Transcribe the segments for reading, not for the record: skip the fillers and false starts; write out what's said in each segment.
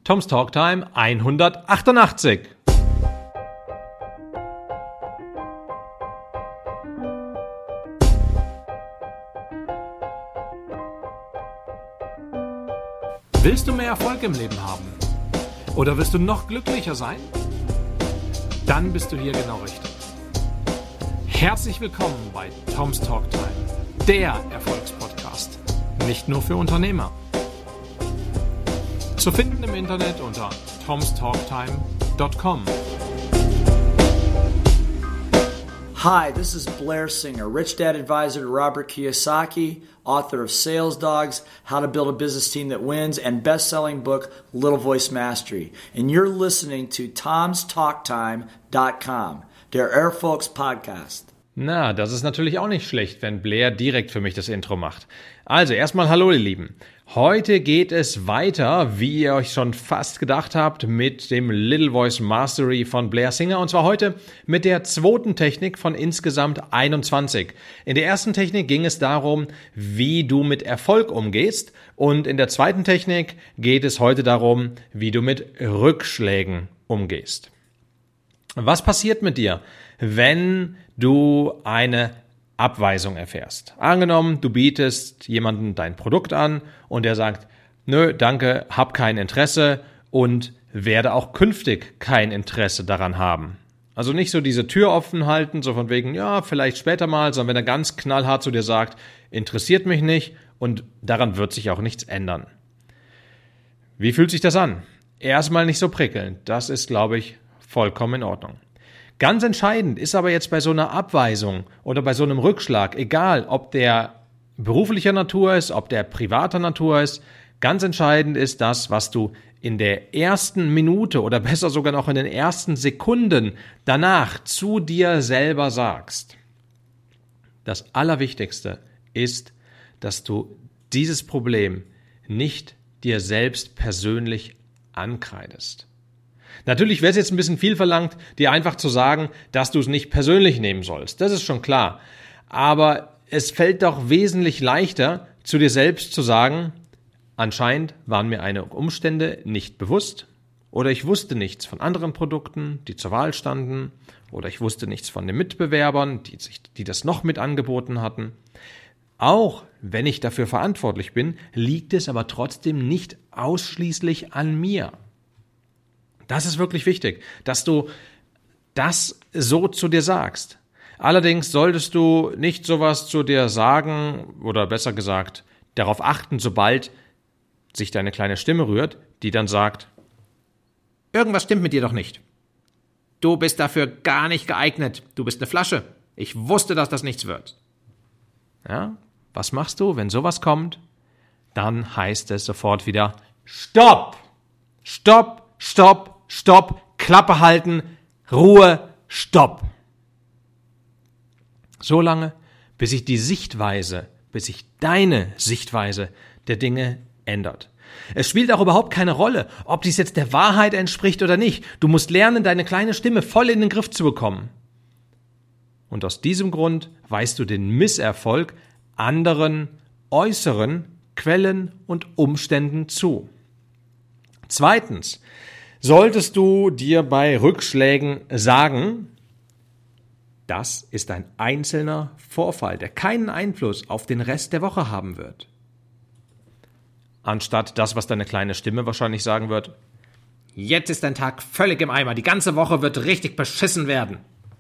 Tom's Talk Time 188. Willst du mehr Erfolg im Leben haben? Oder willst du noch glücklicher sein? Dann bist du hier genau richtig. Herzlich willkommen bei Tom's Talk Time, der Erfolgspodcast. Nicht nur für Unternehmer. Zu finden im Internet unter tomstalktime.com. Hi, this is Blair Singer, Rich Dad Advisor to Robert Kiyosaki, author of Sales Dogs, How to Build a Business Team That Wins, and best-selling book, Little Voice Mastery. And you're listening to tomstalktime.com, der Erfolgspodcast. Na, das ist natürlich auch nicht schlecht, wenn Blair direkt für mich das Intro macht. Also erstmal hallo ihr Lieben. Heute geht es weiter, wie ihr euch schon fast gedacht habt, mit dem Little Voice Mastery von Blair Singer. Und zwar heute mit der zweiten Technik von insgesamt 21. In der ersten Technik ging es darum, wie du mit Erfolg umgehst. Und in der zweiten Technik geht es heute darum, wie du mit Rückschlägen umgehst. Was passiert mit dir, wenn du eine Abweisung erfährst? Angenommen, du bietest jemandem dein Produkt an und der sagt, nö, danke, hab kein Interesse und werde auch künftig kein Interesse daran haben. Also nicht so diese Tür offen halten, so von wegen, ja, vielleicht später mal, sondern wenn er ganz knallhart zu dir sagt, interessiert mich nicht und daran wird sich auch nichts ändern. Wie fühlt sich das an? Erstmal nicht so prickelnd. Das ist, glaube ich, vollkommen in Ordnung. Ganz entscheidend ist aber jetzt bei so einer Abweisung oder bei so einem Rückschlag, egal ob der beruflicher Natur ist, ob der privater Natur ist, ganz entscheidend ist das, was du in der ersten Minute oder besser sogar noch in den ersten Sekunden danach zu dir selber sagst. Das Allerwichtigste ist, dass du dieses Problem nicht dir selbst persönlich ankreidest. Natürlich wäre es jetzt ein bisschen viel verlangt, dir einfach zu sagen, dass du es nicht persönlich nehmen sollst. Das ist schon klar. Aber es fällt doch wesentlich leichter, zu dir selbst zu sagen, anscheinend waren mir einige Umstände nicht bewusst oder ich wusste nichts von anderen Produkten, die zur Wahl standen oder ich wusste nichts von den Mitbewerbern, die das noch mit angeboten hatten. Auch wenn ich dafür verantwortlich bin, liegt es aber trotzdem nicht ausschließlich an mir. Das ist wirklich wichtig, dass du das so zu dir sagst. Allerdings solltest du nicht sowas zu dir sagen oder besser gesagt darauf achten, sobald sich deine kleine Stimme rührt, die dann sagt, irgendwas stimmt mit dir doch nicht. Du bist dafür gar nicht geeignet. Du bist eine Flasche. Ich wusste, dass das nichts wird. Ja, was machst du, wenn sowas kommt? Dann heißt es sofort wieder, Stopp! Stopp! Stopp! Stopp, Klappe halten, Ruhe, Stopp. So lange, bis sich deine Sichtweise der Dinge ändert. Es spielt auch überhaupt keine Rolle, ob dies jetzt der Wahrheit entspricht oder nicht. Du musst lernen, deine kleine Stimme voll in den Griff zu bekommen. Und aus diesem Grund weist du den Misserfolg anderen äußeren Quellen und Umständen zu. Zweitens, solltest du dir bei Rückschlägen sagen, das ist ein einzelner Vorfall, der keinen Einfluss auf den Rest der Woche haben wird. Anstatt das, was deine kleine Stimme wahrscheinlich sagen wird, jetzt ist dein Tag völlig im Eimer, die ganze Woche wird richtig beschissen werden.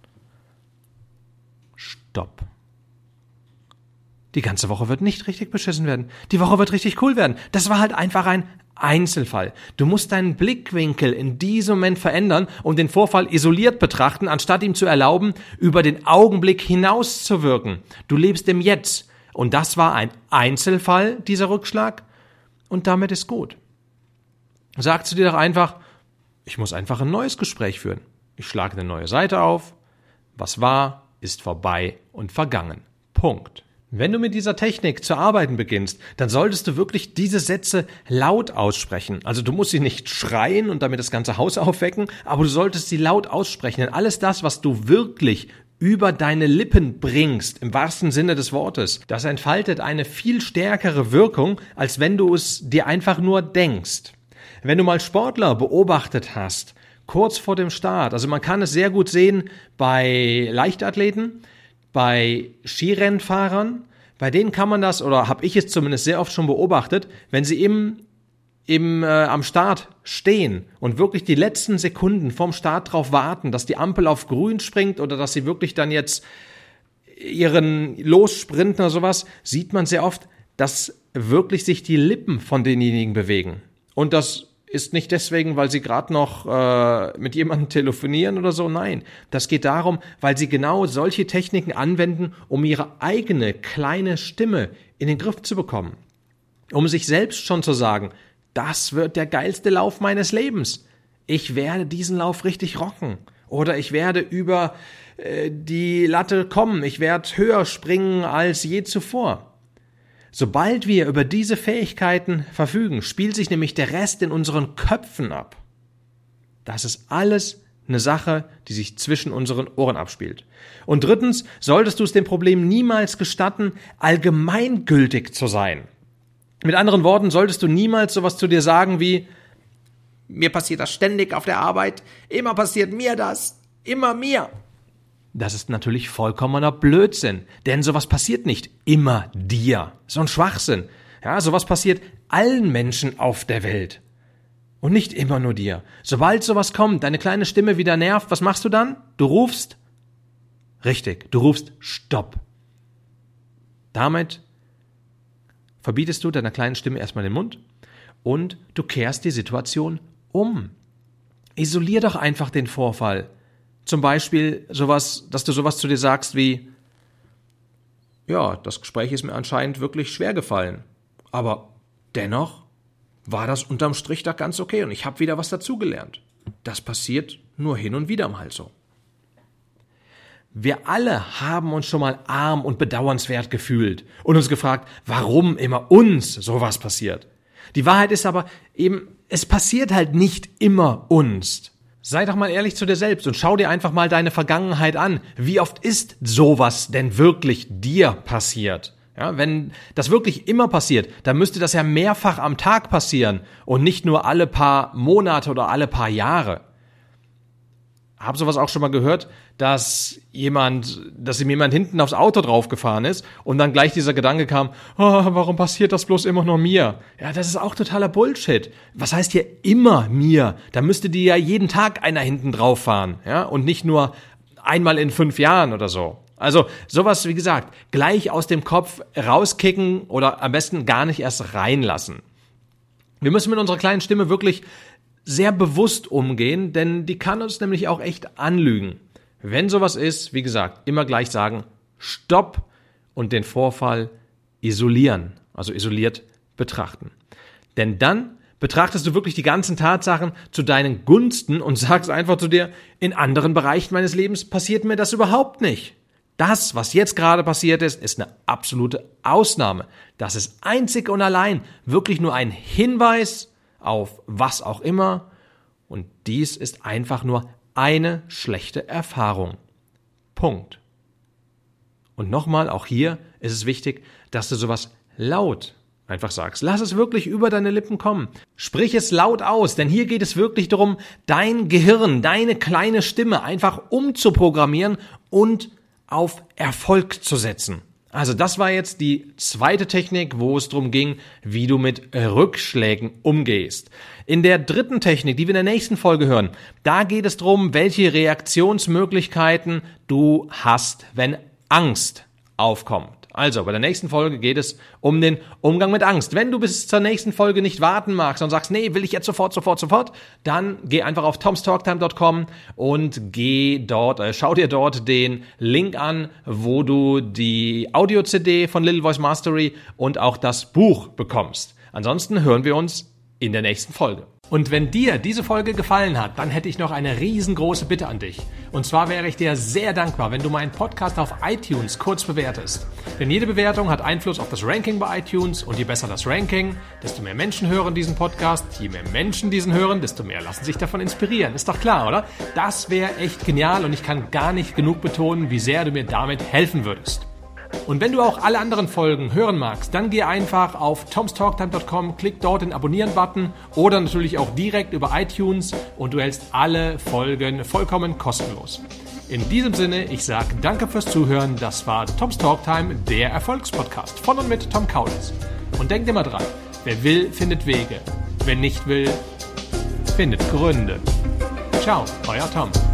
Stopp. Die ganze Woche wird nicht richtig beschissen werden. Die Woche wird richtig cool werden. Das war halt einfach ein Einzelfall. Du musst deinen Blickwinkel in diesem Moment verändern und den Vorfall isoliert betrachten, anstatt ihm zu erlauben, über den Augenblick hinaus zu wirken. Du lebst im Jetzt. Und das war ein Einzelfall, dieser Rückschlag. Und damit ist gut. Sag zu dir doch einfach, ich muss einfach ein neues Gespräch führen. Ich schlage eine neue Seite auf. Was war, ist vorbei und vergangen. Punkt. Wenn du mit dieser Technik zu arbeiten beginnst, dann solltest du wirklich diese Sätze laut aussprechen. Also du musst sie nicht schreien und damit das ganze Haus aufwecken, aber du solltest sie laut aussprechen. Denn alles das, was du wirklich über deine Lippen bringst, im wahrsten Sinne des Wortes, das entfaltet eine viel stärkere Wirkung, als wenn du es dir einfach nur denkst. Wenn du mal Sportler beobachtet hast, kurz vor dem Start, also man kann es sehr gut sehen bei Leichtathleten, bei Skirennfahrern, bei denen kann man das, oder habe ich es zumindest sehr oft schon beobachtet, wenn sie am Start stehen und wirklich die letzten Sekunden vorm Start drauf warten, dass die Ampel auf grün springt oder dass sie wirklich dann jetzt ihren Lossprinten oder sowas, sieht man sehr oft, dass wirklich sich die Lippen von denjenigen bewegen. Und das ist nicht deswegen, weil sie gerade noch mit jemandem telefonieren oder so. Nein, das geht darum, weil sie genau solche Techniken anwenden, um ihre eigene kleine Stimme in den Griff zu bekommen. Um sich selbst schon zu sagen, das wird der geilste Lauf meines Lebens. Ich werde diesen Lauf richtig rocken. Oder ich werde über die Latte kommen. Ich werde höher springen als je zuvor. Sobald wir über diese Fähigkeiten verfügen, spielt sich nämlich der Rest in unseren Köpfen ab. Das ist alles eine Sache, die sich zwischen unseren Ohren abspielt. Und drittens, solltest du es dem Problem niemals gestatten, allgemeingültig zu sein. Mit anderen Worten, solltest du niemals sowas zu dir sagen wie, mir passiert das ständig auf der Arbeit, immer passiert mir das, immer mir. Das ist natürlich vollkommener Blödsinn, denn sowas passiert nicht immer dir. So ein Schwachsinn. Ja, sowas passiert allen Menschen auf der Welt. Und nicht immer nur dir. Sobald sowas kommt, deine kleine Stimme wieder nervt, was machst du dann? Du rufst? Richtig, du rufst Stopp. Damit verbietest du deiner kleinen Stimme erstmal den Mund und du kehrst die Situation um. Isolier doch einfach den Vorfall. Zum Beispiel sowas, dass du sowas zu dir sagst wie, ja, das Gespräch ist mir anscheinend wirklich schwer gefallen, aber dennoch war das unterm Strich doch ganz okay und ich habe wieder was dazugelernt. Das passiert nur hin und wieder mal so. Wir alle haben uns schon mal arm und bedauernswert gefühlt und uns gefragt, warum immer uns sowas passiert. Die Wahrheit ist aber eben, es passiert halt nicht immer uns. Sei doch mal ehrlich zu dir selbst und schau dir einfach mal deine Vergangenheit an. Wie oft ist sowas denn wirklich dir passiert? Ja, wenn das wirklich immer passiert, dann müsste das ja mehrfach am Tag passieren und nicht nur alle paar Monate oder alle paar Jahre. Hab sowas auch schon mal gehört, dass ihm jemand hinten aufs Auto draufgefahren ist und dann gleich dieser Gedanke kam, oh, warum passiert das bloß immer nur mir? Ja, das ist auch totaler Bullshit. Was heißt hier immer mir? Da müsste dir ja jeden Tag einer hinten drauf fahren, ja, und nicht nur einmal in 5 Jahren oder so. Also sowas, wie gesagt, gleich aus dem Kopf rauskicken oder am besten gar nicht erst reinlassen. Wir müssen mit unserer kleinen Stimme wirklich sehr bewusst umgehen, denn die kann uns nämlich auch echt anlügen. Wenn sowas ist, wie gesagt, immer gleich sagen, Stopp und den Vorfall isolieren, also isoliert betrachten. Denn dann betrachtest du wirklich die ganzen Tatsachen zu deinen Gunsten und sagst einfach zu dir, in anderen Bereichen meines Lebens passiert mir das überhaupt nicht. Das, was jetzt gerade passiert ist, ist eine absolute Ausnahme. Das ist einzig und allein wirklich nur ein Hinweis auf was auch immer und dies ist einfach nur eine schlechte Erfahrung. Punkt. Und nochmal, auch hier ist es wichtig, dass du sowas laut einfach sagst. Lass es wirklich über deine Lippen kommen. Sprich es laut aus, denn hier geht es wirklich darum, dein Gehirn, deine kleine Stimme einfach umzuprogrammieren und auf Erfolg zu setzen. Also das war jetzt die zweite Technik, wo es darum ging, wie du mit Rückschlägen umgehst. In der dritten Technik, die wir in der nächsten Folge hören, da geht es darum, welche Reaktionsmöglichkeiten du hast, wenn Angst aufkommt. Also bei der nächsten Folge geht es um den Umgang mit Angst. Wenn du bis zur nächsten Folge nicht warten magst und sagst, nee, will ich jetzt sofort, dann geh einfach auf tomstalktime.com und schau dir dort den Link an, wo du die Audio-CD von Little Voice Mastery und auch das Buch bekommst. Ansonsten hören wir uns in der nächsten Folge. Und wenn dir diese Folge gefallen hat, dann hätte ich noch eine riesengroße Bitte an dich. Und zwar wäre ich dir sehr dankbar, wenn du meinen Podcast auf iTunes kurz bewertest. Denn jede Bewertung hat Einfluss auf das Ranking bei iTunes und je besser das Ranking, desto mehr Menschen hören diesen Podcast. Je mehr Menschen diesen hören, desto mehr lassen sich davon inspirieren. Ist doch klar, oder? Das wäre echt genial und ich kann gar nicht genug betonen, wie sehr du mir damit helfen würdest. Und wenn du auch alle anderen Folgen hören magst, dann geh einfach auf tomstalktime.com, klick dort den Abonnieren-Button oder natürlich auch direkt über iTunes und du hältst alle Folgen vollkommen kostenlos. In diesem Sinne, ich sage danke fürs Zuhören. Das war Tom's Talk Time, der Erfolgspodcast von und mit Tom Kaulitz. Und denkt immer dran, wer will, findet Wege. Wer nicht will, findet Gründe. Ciao, euer Tom.